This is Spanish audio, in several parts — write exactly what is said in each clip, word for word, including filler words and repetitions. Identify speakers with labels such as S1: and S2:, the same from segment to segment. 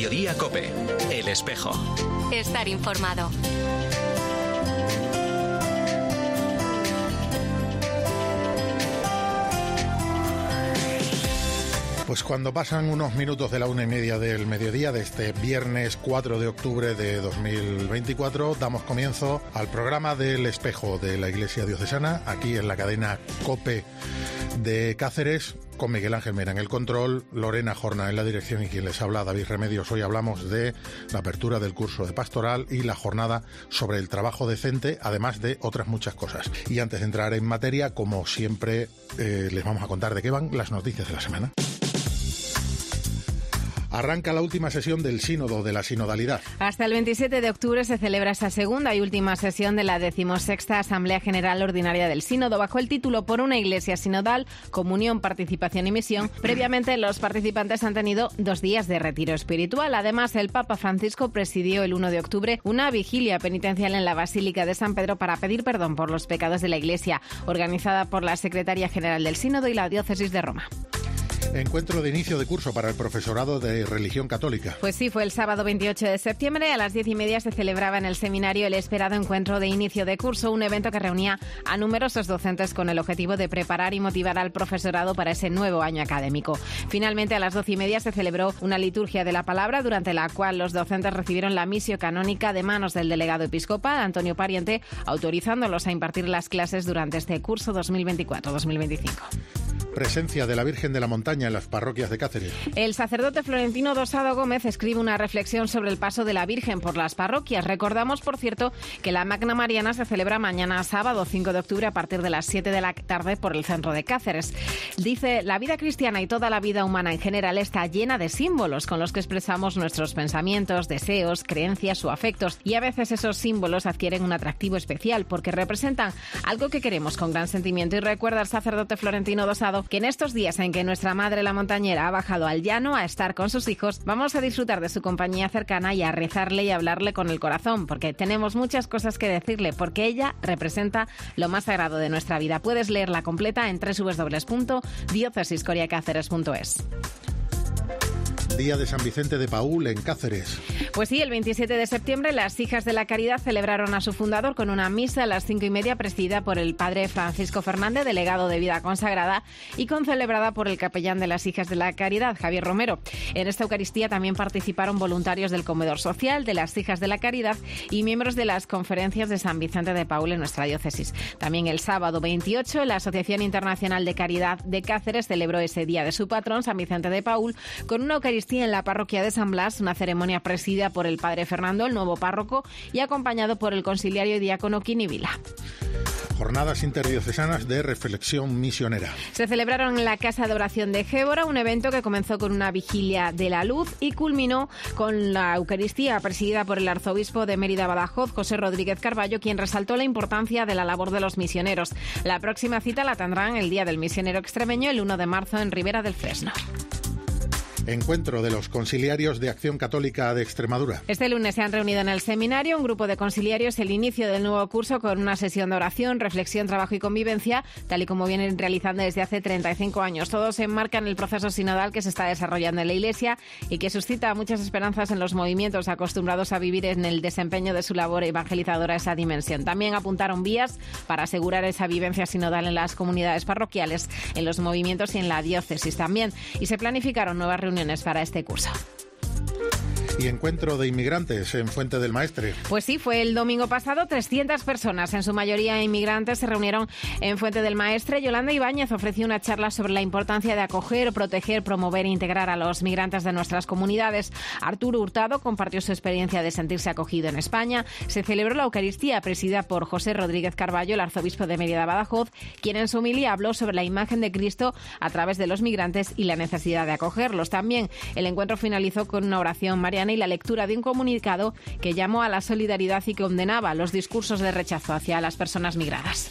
S1: Mediodía COPE, El Espejo.
S2: Estar informado.
S3: Pues cuando pasan unos minutos de la una y media del mediodía de este viernes cuatro de octubre de dos mil veinticuatro, damos comienzo al programa del Espejo de la Iglesia Diocesana, aquí en la cadena COPE de Cáceres, con Miguel Ángel Mera en el control, Lorena Jorna en la dirección y quien les habla, David Remedios. Hoy hablamos de la apertura del curso de pastoral y la jornada sobre el trabajo decente, además de otras muchas cosas. Y antes de entrar en materia, como siempre, eh, les vamos a contar de qué van las noticias de la semana. Arranca la última sesión del Sínodo de la Sinodalidad.
S4: Hasta el veintisiete de octubre se celebra esa segunda y última sesión de la decimosexta Asamblea General Ordinaria del Sínodo, bajo el título Por una Iglesia Sinodal, Comunión, Participación y Misión. Previamente, los participantes han tenido dos días de retiro espiritual. Además, el Papa Francisco presidió el uno de octubre una vigilia penitencial en la Basílica de San Pedro para pedir perdón por los pecados de la Iglesia, organizada por la Secretaría General del Sínodo y la Diócesis de Roma.
S3: Encuentro de inicio de curso para el profesorado de religión católica.
S4: Pues sí, fue el sábado veintiocho de septiembre. A las diez y media se celebraba en el seminario el esperado encuentro de inicio de curso, un evento que reunía a numerosos docentes con el objetivo de preparar y motivar al profesorado para ese nuevo año académico. Finalmente, a las doce y media se celebró una liturgia de la palabra, durante la cual los docentes recibieron la misio canónica de manos del delegado episcopal, Antonio Pariente, autorizándolos a impartir las clases durante este curso dos mil veinticuatro dos mil veinticinco.
S3: Presencia de la Virgen de la Montaña en las parroquias de Cáceres.
S4: El sacerdote Florentino Dosado Gómez escribe una reflexión sobre el paso de la Virgen por las parroquias. Recordamos, por cierto, que la Magna Mariana se celebra mañana sábado cinco de octubre a partir de las siete de la tarde por el centro de Cáceres. Dice, la vida cristiana y toda la vida humana en general está llena de símbolos con los que expresamos nuestros pensamientos, deseos, creencias o afectos. Y a veces esos símbolos adquieren un atractivo especial porque representan algo que queremos con gran sentimiento. Y recuerda el sacerdote Florentino Dosado que en estos días en que nuestra madre la montañera ha bajado al llano a estar con sus hijos, vamos a disfrutar de su compañía cercana y a rezarle y hablarle con el corazón, porque tenemos muchas cosas que decirle, porque ella representa lo más sagrado de nuestra vida. Puedes leerla completa en doble u doble u doble u punto diócesis coria cáceres punto es.
S3: Día de San Vicente de Paúl en Cáceres.
S4: Pues sí, el veintisiete de septiembre las Hijas de la Caridad celebraron a su fundador con una misa a las cinco y media presidida por el padre Francisco Fernández, delegado de Vida Consagrada, y concelebrada por el capellán de las Hijas de la Caridad, Javier Romero. En esta Eucaristía también participaron voluntarios del Comedor Social, de las Hijas de la Caridad y miembros de las conferencias de San Vicente de Paúl en nuestra diócesis. También el sábado veintiocho, la Asociación Internacional de Caridad de Cáceres celebró ese día de su patrón, San Vicente de Paúl, con una Eucaristía en la parroquia de San Blas, una ceremonia presidida por el padre Fernando, el nuevo párroco, y acompañado por el conciliario y diácono Quini Vila.
S3: Jornadas interdiocesanas de reflexión misionera.
S4: Se celebraron en la Casa de Oración de Gébora, un evento que comenzó con una vigilia de la luz y culminó con la Eucaristía presidida por el arzobispo de Mérida Badajoz, José Rodríguez Carballo, quien resaltó la importancia de la labor de los misioneros. La próxima cita la tendrán el Día del Misionero Extremeño, el uno de marzo, en Ribera del Fresno.
S3: Encuentro de los conciliarios de Acción Católica de Extremadura.
S4: Este lunes se han reunido en el seminario un grupo de conciliarios, el inicio del nuevo curso con una sesión de oración, reflexión, trabajo y convivencia, tal y como vienen realizando desde hace treinta y cinco años. Todos se enmarcan en el proceso sinodal que se está desarrollando en la Iglesia y que suscita muchas esperanzas en los movimientos acostumbrados a vivir en el desempeño de su labor evangelizadora esa dimensión. También apuntaron vías para asegurar esa vivencia sinodal en las comunidades parroquiales, en los movimientos y en la diócesis también. Y se planificaron nuevas reuniones para este curso.
S3: Y encuentro de inmigrantes en Fuente del Maestre.
S4: Pues sí, fue el domingo pasado. trescientas personas, en su mayoría inmigrantes, se reunieron en Fuente del Maestre. Yolanda Ibáñez ofreció una charla sobre la importancia de acoger, proteger, promover e integrar a los migrantes de nuestras comunidades. Arturo Hurtado compartió su experiencia de sentirse acogido en España. Se celebró la Eucaristía presidida por José Rodríguez Carballo, el arzobispo de Mérida Badajoz, quien en su homilía habló sobre la imagen de Cristo a través de los migrantes y la necesidad de acogerlos. También el encuentro finalizó con una oración mariana y la lectura de un comunicado que llamó a la solidaridad y condenaba los discursos de rechazo hacia las personas migradas.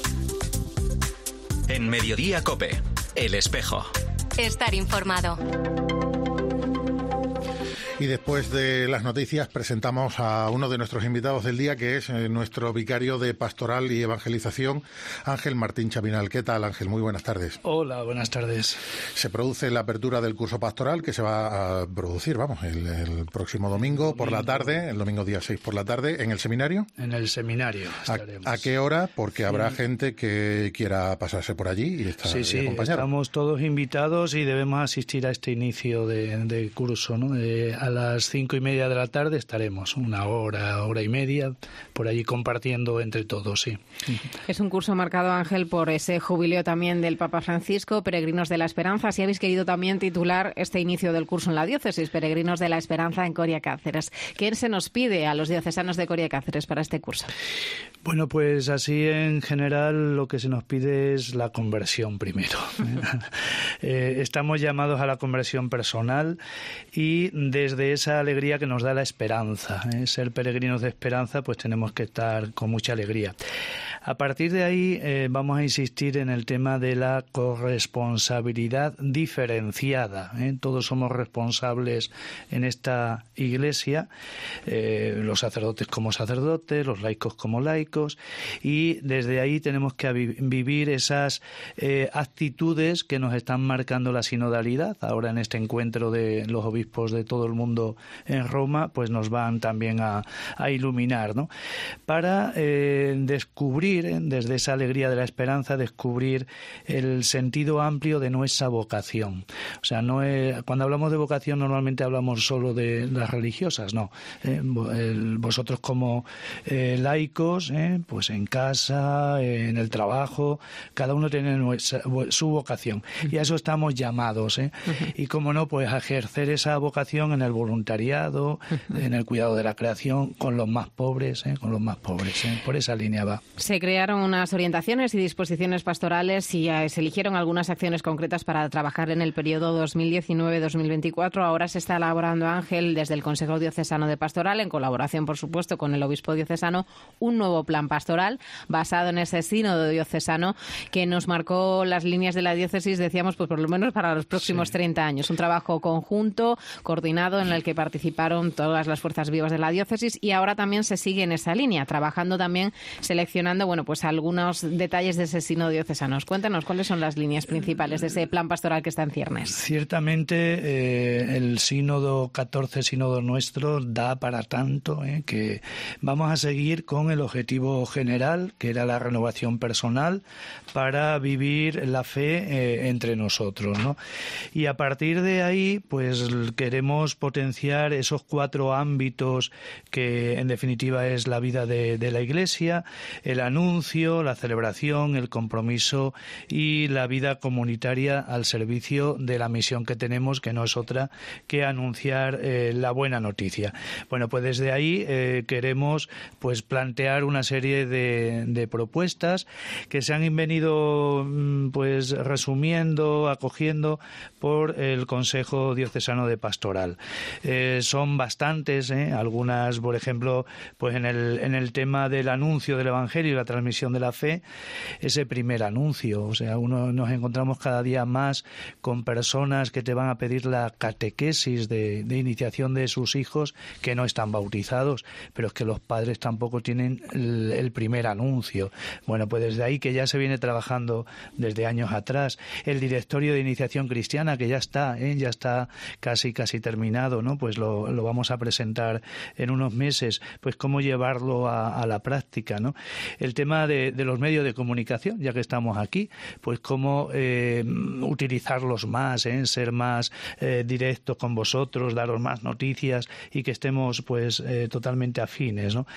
S1: En Mediodía COPE, El Espejo.
S2: Estar informado.
S3: Y después de las noticias presentamos a uno de nuestros invitados del día, que es eh, nuestro vicario de Pastoral y Evangelización, Ángel Martín Chapinal. ¿Qué tal, Ángel? Muy buenas tardes.
S5: Hola, buenas tardes.
S3: Se produce la apertura del curso pastoral que se va a producir, vamos, el, el próximo domingo por la tarde, el domingo día seis por la tarde, ¿en el seminario?
S5: En el seminario estaremos.
S3: ¿A, a qué hora? Porque
S5: sí.
S3: habrá gente que quiera pasarse por allí y estar
S5: Sí, sí,
S3: acompañado.
S5: Estamos todos invitados y debemos asistir a este inicio de, de curso, ¿no? Eh, a las cinco y media de la tarde estaremos, una hora, hora y media, por allí compartiendo entre todos, sí.
S4: Es un curso marcado, Ángel, por ese jubileo también del Papa Francisco, Peregrinos de la Esperanza. Si habéis querido también titular este inicio del curso en la diócesis, Peregrinos de la Esperanza en Coria Cáceres. ¿Qué se nos pide a los diocesanos de Coria Cáceres para este curso?
S5: Bueno, pues así en general lo que se nos pide es la conversión primero. eh, estamos llamados a la conversión personal y desde esa alegría que nos da la esperanza. ¿eh? Ser peregrinos de esperanza, pues tenemos que estar con mucha alegría. A partir de ahí eh, vamos a insistir en el tema de la corresponsabilidad diferenciada. ¿eh? Todos somos responsables en esta Iglesia, eh, los sacerdotes como sacerdotes, los laicos como laicos, y desde ahí tenemos que vi- vivir esas eh, actitudes que nos están marcando la sinodalidad. Ahora en este encuentro de los obispos de todo el mundo en Roma, pues nos van también a, a iluminar, ¿no? Para eh, descubrir desde esa alegría de la esperanza, descubrir el sentido amplio de nuestra vocación. O sea, no es, cuando hablamos de vocación normalmente hablamos solo de las religiosas, no. Eh, el, vosotros como eh, laicos, eh, pues en casa, eh, en el trabajo, cada uno tiene nuestra, su vocación. Y a eso estamos llamados. Eh. Y como no, pues a ejercer esa vocación en el voluntariado, en el cuidado de la creación, con los más pobres, eh, con los más pobres. Eh. Por esa línea va.
S4: Se crearon unas orientaciones y disposiciones pastorales y eh, se eligieron algunas acciones concretas para trabajar en el periodo dos mil diecinueve dos mil veinticuatro. Ahora se está elaborando, Ángel, desde el Consejo Diocesano de Pastoral, en colaboración, por supuesto, con el Obispo Diocesano, un nuevo plan pastoral basado en ese sínodo diocesano que nos marcó las líneas de la diócesis, decíamos, pues por lo menos para los próximos sí. treinta años. Un trabajo conjunto, coordinado, en el que participaron todas las fuerzas vivas de la diócesis, y ahora también se sigue en esa línea, trabajando también, seleccionando, bueno, pues algunos detalles de ese sínodo diocesano. Cuéntanos cuáles son las líneas principales de ese plan pastoral que está en ciernes.
S5: Ciertamente eh, el sínodo catorce, sínodo nuestro, da para tanto, eh, que vamos a seguir con el objetivo general, que era la renovación personal para vivir la fe eh, entre nosotros, ¿no? Y a partir de ahí, pues queremos potenciar esos cuatro ámbitos que en definitiva es la vida de, de la Iglesia: el anuncio, la celebración, el compromiso y la vida comunitaria al servicio de la misión que tenemos, que no es otra que anunciar eh, la buena noticia. Bueno, pues desde ahí eh, queremos pues plantear una serie de, de propuestas que se han venido pues resumiendo, acogiendo por el Consejo Diocesano de Pastoral. Eh, son bastantes, ¿eh? Algunas, por ejemplo, pues en el en el tema del anuncio del Evangelio y la transmisión de la fe, ese primer anuncio. O sea, uno nos encontramos cada día más con personas que te van a pedir la catequesis de, de iniciación de sus hijos que no están bautizados, pero es que los padres tampoco tienen el, el primer anuncio. Bueno, pues desde ahí que ya se viene trabajando desde años atrás. El directorio de iniciación cristiana, que ya está, ¿eh? ya está casi casi terminado, ¿no? Pues lo, lo vamos a presentar en unos meses, pues cómo llevarlo a, a la práctica, ¿no? El tema de, de los medios de comunicación, ya que estamos aquí, pues cómo eh, utilizarlos más, ¿eh? ser más eh, directos con vosotros, daros más noticias y que estemos pues eh, totalmente afines, ¿no?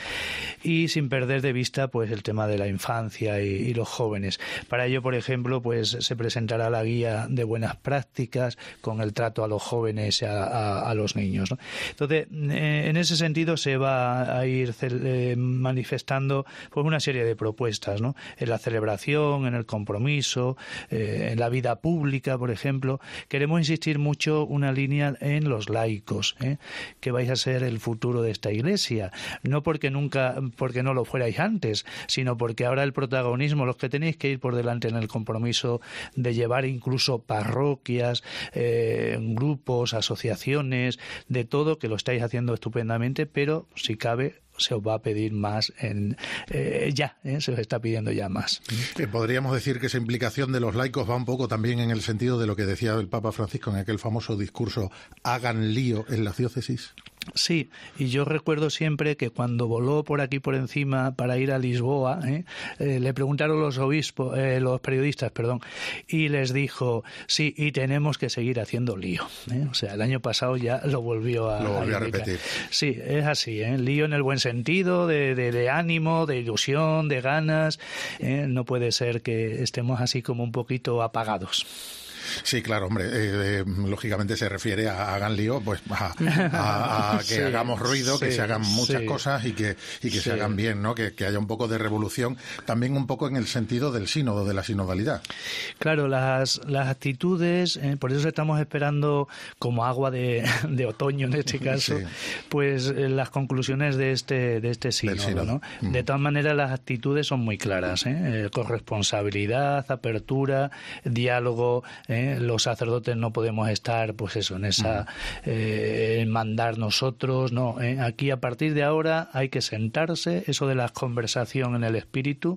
S5: Y sin perder de vista pues el tema de la infancia y, y los jóvenes. Para ello, por ejemplo, pues se presentará la guía de buenas prácticas con el trato a los jóvenes y a, a, a los niños, ¿no? Entonces, eh, en ese sentido se va a ir eh, manifestando pues una serie de propuestas, ¿no? En la celebración, en el compromiso, eh, en la vida pública, por ejemplo. Queremos insistir mucho una línea en los laicos, ¿eh? que vais a ser el futuro de esta Iglesia. No porque nunca, porque no lo fuerais antes, sino porque ahora el protagonismo, los que tenéis que ir por delante en el compromiso de llevar incluso parroquias, eh, grupos, asociaciones, de todo, que lo estáis haciendo estupendamente, pero si cabe se os va a pedir más en, eh, ya, ¿eh? se os está pidiendo ya más.
S3: Eh, podríamos decir que esa implicación de los laicos va un poco también en el sentido de lo que decía el Papa Francisco en aquel famoso discurso, hagan lío en las diócesis.
S5: Sí, y yo recuerdo siempre que cuando voló por aquí por encima para ir a Lisboa, ¿eh? Eh, le preguntaron los obispos, eh, los periodistas, perdón, y les dijo, sí, y tenemos que seguir haciendo lío, ¿eh? O sea, el año pasado ya lo volvió a,
S3: lo volvió a,
S5: a
S3: repetir.
S5: Sí, es así, ¿eh? Lío en el buen sentido, de, de, de ánimo, de ilusión, de ganas. ¿eh? No puede ser que estemos así como un poquito apagados.
S3: Sí, claro, hombre, eh, eh, lógicamente se refiere a hagan lío, pues a, a, a que sí, hagamos ruido, sí, que se hagan muchas sí, cosas y que y que sí. se hagan bien, ¿no? Que, que haya un poco de revolución, también un poco en el sentido del sínodo, de la sinodalidad.
S5: Claro, las, las actitudes, eh, por eso estamos esperando como agua de, de otoño en este caso, sí. pues eh, las conclusiones de este de este sínodo, sínodo. ¿no? Mm. De todas maneras, las actitudes son muy claras, ¿eh? Eh, corresponsabilidad, apertura, diálogo. ¿eh? Los sacerdotes no podemos estar, pues eso, en esa eh, en mandar nosotros, no. ¿eh? Aquí a partir de ahora hay que sentarse, eso de la conversación en el espíritu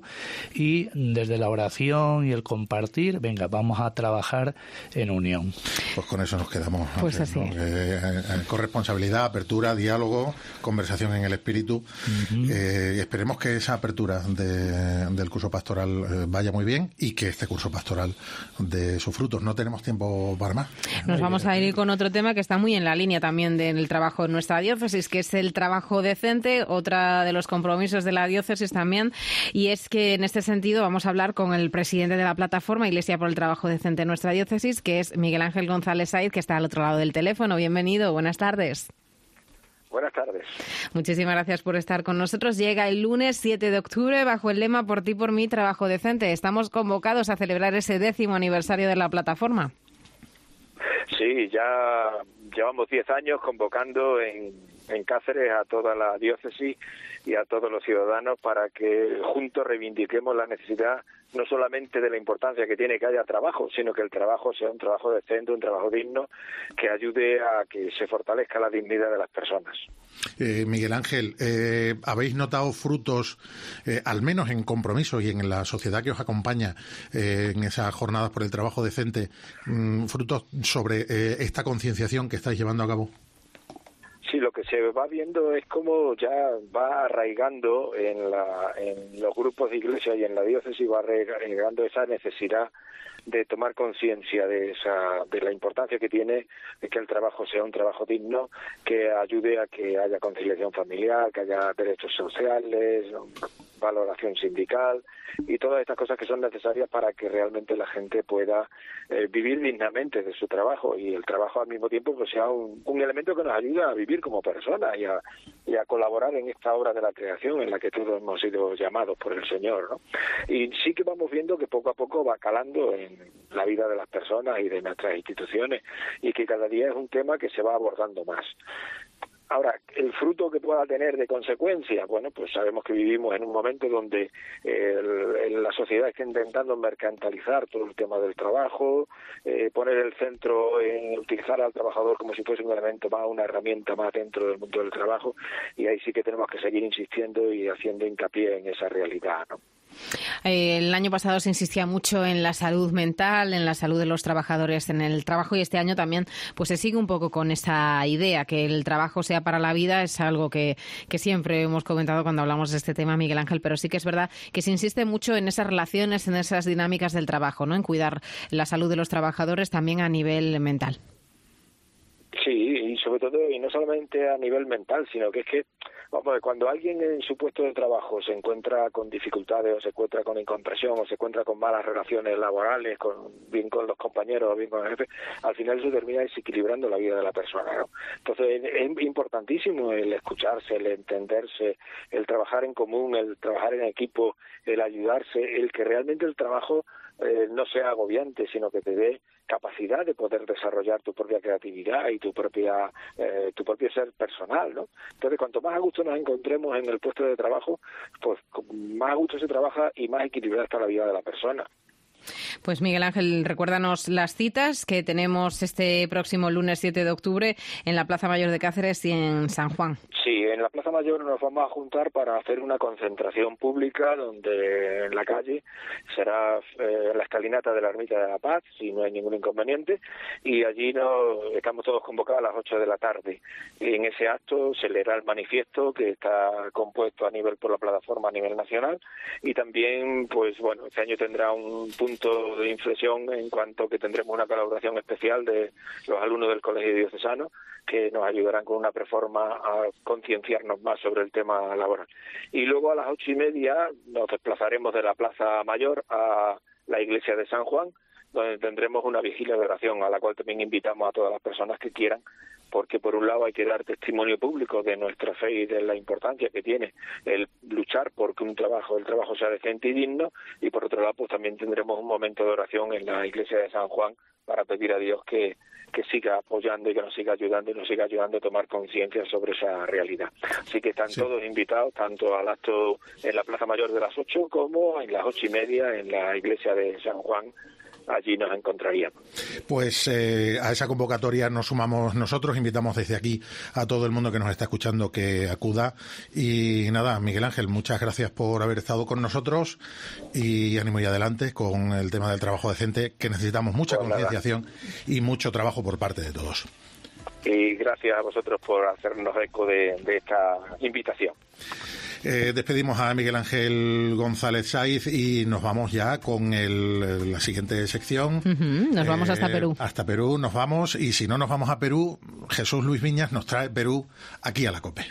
S5: y desde la oración y el compartir, venga, vamos a trabajar en unión.
S3: Pues con eso nos quedamos.
S4: Pues
S3: antes,
S4: así.
S3: ¿no? eh, eh, corresponsabilidad, apertura, diálogo, conversación en el espíritu. Uh-huh. eh, esperemos que esa apertura de, del curso pastoral eh, vaya muy bien y que este curso pastoral dé sus frutos. No tenemos tiempo para más.
S4: Nos vamos a ir con otro tema que está muy en la línea también del trabajo en nuestra diócesis, que es el trabajo decente, otra de los compromisos de la diócesis también, y es que en este sentido vamos a hablar con el presidente de la plataforma Iglesia por el Trabajo Decente en nuestra diócesis, que es Miguel Ángel González Saiz, que está al otro lado del teléfono. Bienvenido, buenas tardes.
S6: Buenas tardes.
S4: Muchísimas gracias por estar con nosotros. Llega el lunes siete de octubre bajo el lema Por ti, por mí, trabajo decente. Estamos convocados a celebrar ese décimo aniversario de la plataforma.
S6: Sí, ya llevamos diez años convocando en, en Cáceres a toda la diócesis y a todos los ciudadanos para que juntos reivindiquemos la necesidad no solamente de la importancia que tiene que haya trabajo, sino que el trabajo sea un trabajo decente, un trabajo digno, que ayude a que se fortalezca la dignidad de las personas.
S3: Eh, Miguel Ángel, eh, ¿habéis notado frutos, eh, al menos en Compromiso y en la sociedad que os acompaña eh, en esas jornadas por el trabajo decente, mmm, frutos sobre eh, esta concienciación que estáis llevando a cabo?
S6: Sí, lo que se va viendo es cómo ya va arraigando en, la, en los grupos de iglesia y en la diócesis, va arraigando esa necesidad de tomar conciencia de esa de la importancia que tiene de que el trabajo sea un trabajo digno, que ayude a que haya conciliación familiar, que haya derechos sociales, valoración sindical y todas estas cosas que son necesarias para que realmente la gente pueda eh, vivir dignamente de su trabajo, y el trabajo al mismo tiempo pues sea un, un elemento que nos ayuda a vivir como personas y a, y a colaborar en esta obra de la creación en la que todos hemos sido llamados por el Señor, ¿no? Y sí que vamos viendo que poco a poco va calando en la vida de las personas y de nuestras instituciones, y que cada día es un tema que se va abordando más. Ahora, el fruto que pueda tener de consecuencia, bueno, pues sabemos que vivimos en un momento donde el, el, la sociedad está intentando mercantilizar todo el tema del trabajo, eh, poner el centro en utilizar al trabajador como si fuese un elemento más, una herramienta más dentro del mundo del trabajo, y ahí sí que tenemos que seguir insistiendo y haciendo hincapié en esa realidad, ¿no?
S4: El año pasado se insistía mucho en la salud mental, en la salud de los trabajadores en el trabajo, y este año también pues se sigue un poco con esa idea, que el trabajo sea para la vida. Es algo que, que siempre hemos comentado cuando hablamos de este tema, Miguel Ángel, pero sí que es verdad que se insiste mucho en esas relaciones, en esas dinámicas del trabajo, ¿no? En cuidar la salud de los trabajadores también a nivel mental.
S6: Sí, y sobre todo, y no solamente a nivel mental, sino que es que Vamos, cuando alguien en su puesto de trabajo se encuentra con dificultades o se encuentra con incompresión o se encuentra con malas relaciones laborales, con, bien con los compañeros o bien con el jefe, al final se termina desequilibrando la vida de la persona, ¿no? Entonces es importantísimo el escucharse, el entenderse, el trabajar en común, el trabajar en equipo, el ayudarse, el que realmente el trabajo eh, no sea agobiante, sino que te dé capacidad de poder desarrollar tu propia creatividad y tu propia eh, tu propio ser personal, ¿no? Entonces, cuanto más a gusto nos encontremos en el puesto de trabajo, pues más a gusto se trabaja y más equilibrada está la vida de la persona.
S4: Pues Miguel Ángel, recuérdanos las citas que tenemos este próximo lunes siete de octubre en la Plaza Mayor de Cáceres y en San Juan.
S6: Sí, en la Plaza Mayor nos vamos a juntar para hacer una concentración pública donde en la calle será eh, la escalinata de la Ermita de la Paz, si no hay ningún inconveniente, y allí nos, estamos todos convocados a las ocho de la tarde. Y en ese acto se leerá el manifiesto que está compuesto a nivel por la plataforma a nivel nacional, y también, pues bueno, este año tendrá un punto de inflexión en cuanto que tendremos una colaboración especial de los alumnos del Colegio Diocesano que nos ayudarán con una preforma a concienciarnos más sobre el tema laboral. Y luego a las ocho y media nos desplazaremos de la Plaza Mayor a la Iglesia de San Juan, donde tendremos una vigilia de oración a la cual también invitamos a todas las personas que quieran, porque por un lado hay que dar testimonio público de nuestra fe y de la importancia que tiene el luchar por que un trabajo, el trabajo sea decente y digno, y por otro lado pues también tendremos un momento de oración en la iglesia de San Juan para pedir a Dios que, que siga apoyando y que nos siga ayudando y nos siga ayudando a tomar conciencia sobre esa realidad. Así que están sí. todos invitados, tanto al acto en la Plaza Mayor de las ocho como en las ocho y media en la iglesia de San Juan. Allí nos encontraríamos.
S3: Pues eh, a esa convocatoria nos sumamos nosotros, invitamos desde aquí a todo el mundo que nos está escuchando que acuda. Y nada, Miguel Ángel, muchas gracias por haber estado con nosotros y ánimo y adelante con el tema del trabajo decente, que necesitamos mucha pues concienciación y mucho trabajo por parte de todos.
S6: Y gracias a vosotros por hacernos eco de, de esta invitación.
S3: Eh, despedimos a Miguel Ángel González Saiz y nos vamos ya con el, la siguiente sección.
S4: Uh-huh, nos vamos eh, hasta Perú.
S3: Hasta Perú nos vamos, y si no nos vamos a Perú, Jesús Luis Viñas nos trae Perú aquí a la COPE.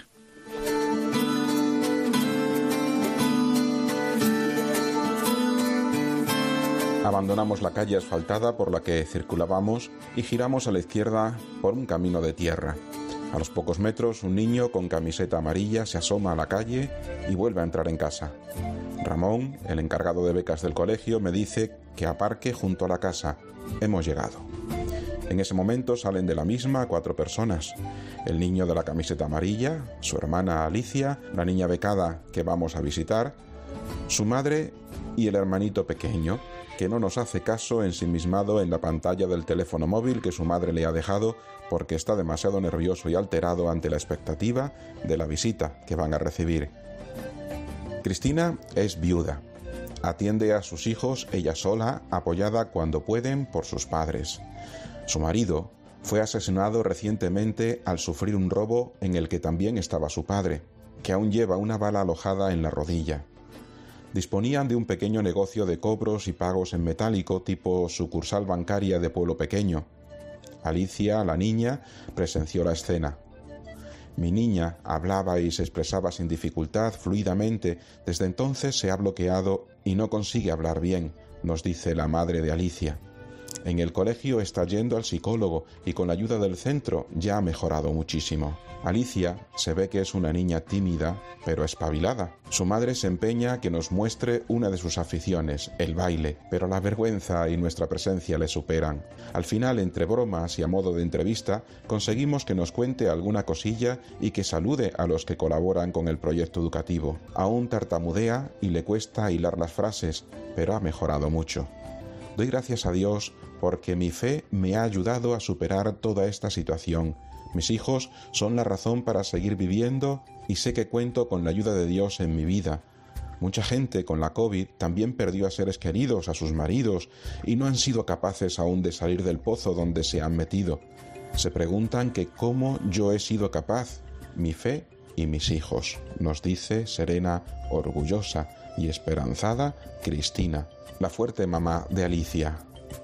S7: Abandonamos la calle asfaltada por la que circulábamos y giramos a la izquierda por un camino de tierra. A los pocos metros, un niño con camiseta amarilla se asoma a la calle y vuelve a entrar en casa. Ramón, el encargado de becas del colegio, me dice que aparque junto a la casa. Hemos llegado. En ese momento salen de la misma cuatro personas. El niño de la camiseta amarilla, su hermana Alicia, la niña becada que vamos a visitar, su madre y el hermanito pequeño, que no nos hace caso, ensimismado en la pantalla del teléfono móvil que su madre le ha dejado porque está demasiado nervioso y alterado ante la expectativa de la visita que van a recibir. Cristina es viuda. Atiende a sus hijos ella sola, apoyada cuando pueden por sus padres. Su marido fue asesinado recientemente al sufrir un robo en el que también estaba su padre, que aún lleva una bala alojada en la rodilla. Disponían de un pequeño negocio de cobros y pagos en metálico tipo sucursal bancaria de pueblo pequeño. Alicia, la niña, presenció la escena. Mi niña hablaba y se expresaba sin dificultad, fluidamente. Desde entonces se ha bloqueado y no consigue hablar bien, nos dice la madre de Alicia. En el colegio está yendo al psicólogo y con la ayuda del centro ya ha mejorado muchísimo. Alicia se ve que es una niña tímida, pero espabilada. Su madre se empeña que nos muestre una de sus aficiones, el baile, pero la vergüenza y nuestra presencia le superan. Al final, entre bromas y a modo de entrevista, conseguimos que nos cuente alguna cosilla y que salude a los que colaboran con el proyecto educativo. Aún tartamudea y le cuesta hilar las frases, pero ha mejorado mucho. Doy gracias a Dios porque mi fe me ha ayudado a superar toda esta situación. Mis hijos son la razón para seguir viviendo y sé que cuento con la ayuda de Dios en mi vida. Mucha gente con la COVID también perdió a seres queridos, a sus maridos, y no han sido capaces aún de salir del pozo donde se han metido. Se preguntan que cómo yo he sido capaz, mi fe y mis hijos, nos dice serena, orgullosa y esperanzada Cristina, la fuerte mamá de Alicia.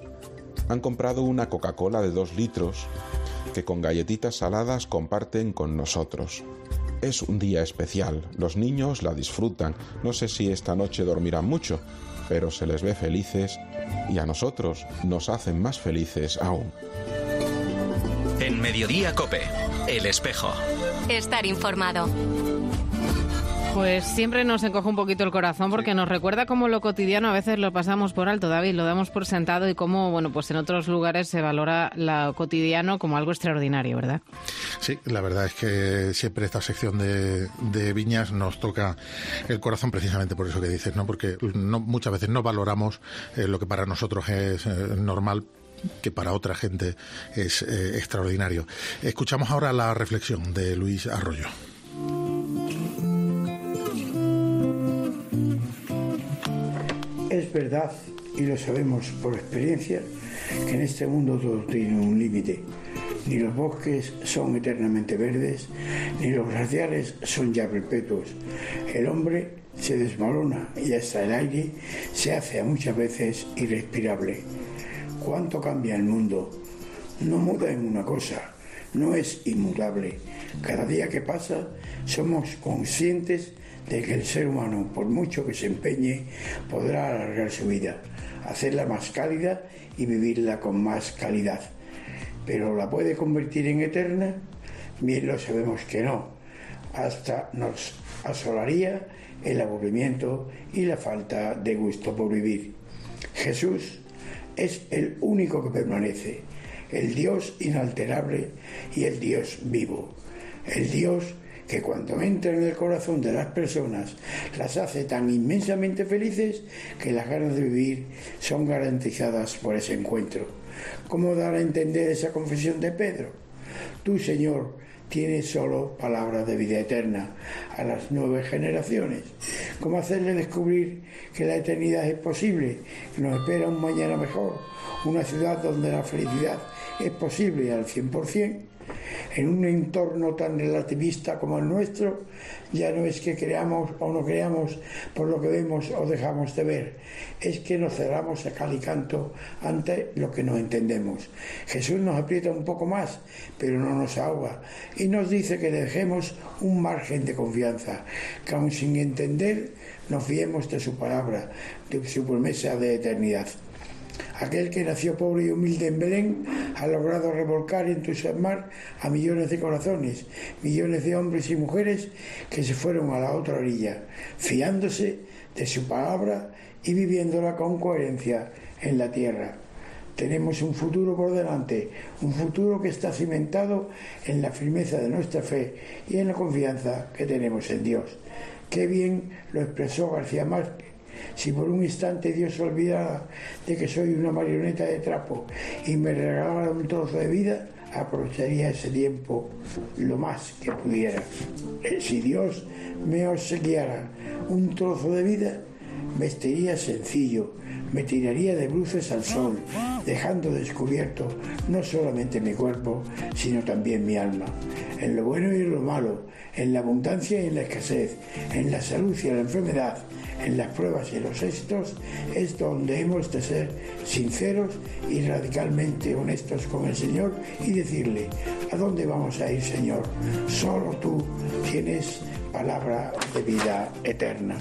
S7: Han comprado una Coca-Cola de dos litros que con galletitas saladas comparten con nosotros. es un día especial. Los niños la disfrutan. No sé si esta noche dormirán mucho, pero se les ve felices y a nosotros nos hacen más felices aún.
S1: En Mediodía COPE, El Espejo.
S2: Estar informado.
S4: Pues siempre nos encoge un poquito el corazón porque nos recuerda cómo lo cotidiano a veces lo pasamos por alto, David, lo damos por sentado y cómo, bueno, pues en otros lugares se valora lo cotidiano como algo extraordinario, ¿verdad?
S3: Sí, la verdad es que siempre esta sección de, de viñas nos toca el corazón precisamente por eso que dices, ¿no? Porque no, muchas veces no valoramos eh, lo que para nosotros es eh, normal, que para otra gente es eh, extraordinario. Escuchamos ahora la reflexión de Luis Arroyo.
S8: Es verdad, y lo sabemos por experiencia, que en este mundo todo tiene un límite. Ni los bosques son eternamente verdes, ni los glaciares son ya perpetuos. El hombre se desmorona y hasta el aire se hace muchas veces irrespirable. ¿Cuánto cambia el mundo? No muda en una cosa, no es inmutable. Cada día que pasa somos conscientes de que el ser humano, por mucho que se empeñe, podrá alargar su vida, hacerla más cálida y vivirla con más calidad. ¿Pero la puede convertir en eterna? Bien lo sabemos que no. Hasta nos asolaría el aburrimiento y la falta de gusto por vivir. Jesús es el único que permanece, el Dios inalterable y el Dios vivo, el Dios que cuando entra en el corazón de las personas las hace tan inmensamente felices que las ganas de vivir son garantizadas por ese encuentro. ¿Cómo dar a entender esa confesión de Pedro? Tú, Señor, tienes solo palabras de vida eterna a las nuevas generaciones. ¿Cómo hacerle descubrir que la eternidad es posible, que nos espera un mañana mejor, una ciudad donde la felicidad es posible al cien por ciento? En un entorno tan relativista como el nuestro, ya no es que creamos o no creamos por lo que vemos o dejamos de ver, es que nos cerramos a cal y canto ante lo que no entendemos. Jesús nos aprieta un poco más, pero no nos ahoga, y nos dice que dejemos un margen de confianza, que aun sin entender nos fiemos de su palabra, de su promesa de eternidad. Aquel que nació pobre y humilde en Belén ha logrado revolcar y entusiasmar a millones de corazones, millones de hombres y mujeres que se fueron a la otra orilla, fiándose de su palabra y viviéndola con coherencia en la tierra. Tenemos un futuro por delante, un futuro que está cimentado en la firmeza de nuestra fe y en la confianza que tenemos en Dios. Qué bien lo expresó García Márquez. Si por un instante Dios se olvidara de que soy una marioneta de trapo y me regalara un trozo de vida, aprovecharía ese tiempo lo más que pudiera. Si Dios me obsequiara un trozo de vida, vestiría sencillo, me tiraría de bruces al sol, dejando descubierto no solamente mi cuerpo, sino también mi alma. En lo bueno y en lo malo, en la abundancia y en la escasez, en la salud y en la enfermedad, en las pruebas y en los éxitos, es donde hemos de ser sinceros y radicalmente honestos con el Señor y decirle: ¿a dónde vamos a ir, Señor? Solo tú tienes palabra de vida eterna.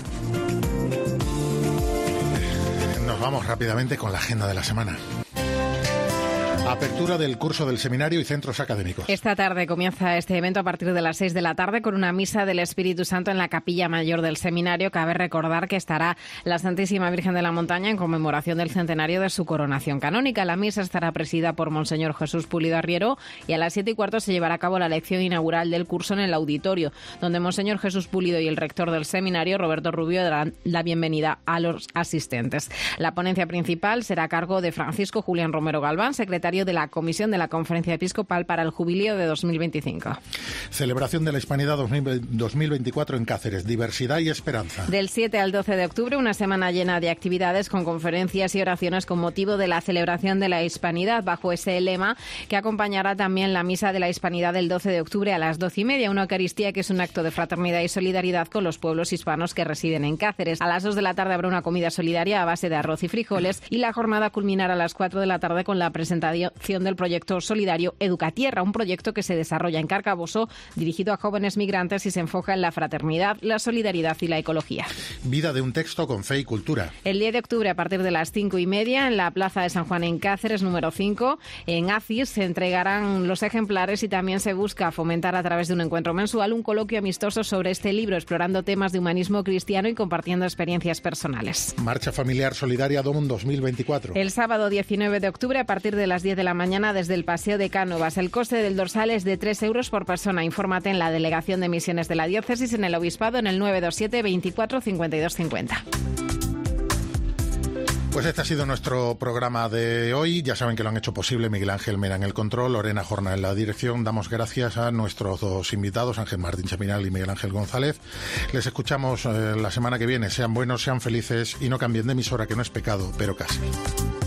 S3: Nos vamos rápidamente con la agenda de la semana. Apertura del curso del seminario y centros académicos.
S4: Esta tarde comienza este evento a partir de las seis de la tarde con una misa del Espíritu Santo en la capilla mayor del seminario. Cabe recordar que estará la Santísima Virgen de la Montaña en conmemoración del centenario de su coronación canónica. La misa estará presidida por Monseñor Jesús Pulido Arriero y a las siete y cuarto se llevará a cabo la lección inaugural del curso en el auditorio, donde Monseñor Jesús Pulido y el rector del seminario, Roberto Rubio, darán la bienvenida a los asistentes. La ponencia principal será a cargo de Francisco Julián Romero Galván, secretario de la Comisión de la Conferencia Episcopal para el Jubileo de dos mil veinticinco.
S3: Celebración de la Hispanidad dos mil veinticuatro en Cáceres. Diversidad y esperanza.
S4: Del siete al doce de octubre, una semana llena de actividades con conferencias y oraciones con motivo de la celebración de la Hispanidad, bajo ese lema que acompañará también la misa de la Hispanidad del doce de octubre a las doce y media, una Eucaristía que es un acto de fraternidad y solidaridad con los pueblos hispanos que residen en Cáceres. A las dos de la tarde habrá una comida solidaria a base de arroz y frijoles y la jornada culminará a las cuatro de la tarde con la presentación promoción del proyecto solidario Educatierra, un proyecto que se desarrolla en Carcaboso, dirigido a jóvenes migrantes y se enfoca en la fraternidad, la solidaridad y la ecología.
S3: Vida de un texto con fe y cultura.
S4: El diez de octubre, a partir de las cinco y media, en la Plaza de San Juan en Cáceres, número cinco, en ACIS, se entregarán los ejemplares y también se busca fomentar a través de un encuentro mensual un coloquio amistoso sobre este libro, explorando temas de humanismo cristiano y compartiendo experiencias personales.
S3: Marcha familiar solidaria DOM dos mil veinticuatro.
S4: El sábado diecinueve de octubre, a partir de las diez de la mañana, desde el Paseo de Cánovas. El coste del dorsal es de tres euros por persona. Infórmate en la Delegación de Misiones de la Diócesis, en el Obispado, en el nueve dos siete, veinticuatro, cincuenta y dos cincuenta.
S3: Pues este ha sido nuestro programa de hoy. Ya saben que lo han hecho posible Miguel Ángel Mera en el control, Lorena Jorna en la dirección. Damos gracias a nuestros dos invitados, Ángel Martín Chaminal y Miguel Ángel González. Les escuchamos eh, la semana que viene. Sean buenos, sean felices y no cambien de emisora, que no es pecado, pero casi.